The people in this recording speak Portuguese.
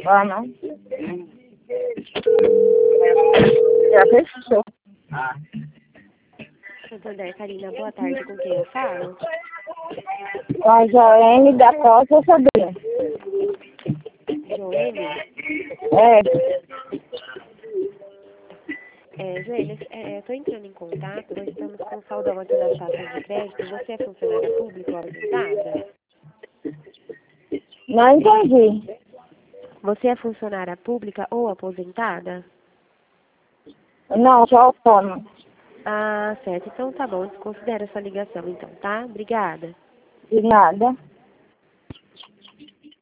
Ah, não. Já fechou. Santander, Karina, boa tarde, com quem eu falo? Com a Joene da Costa Sobrinho. Joene? Joene, eu tô entrando em contato, nós estamos com saudão aqui nas taxas de crédito. Você é funcionária pública ou aposentada? Não entendi. Você é funcionária pública ou aposentada? Não, sou autônoma. Ah, certo. Então tá bom, desconsidera essa ligação então, tá? Obrigada. De nada.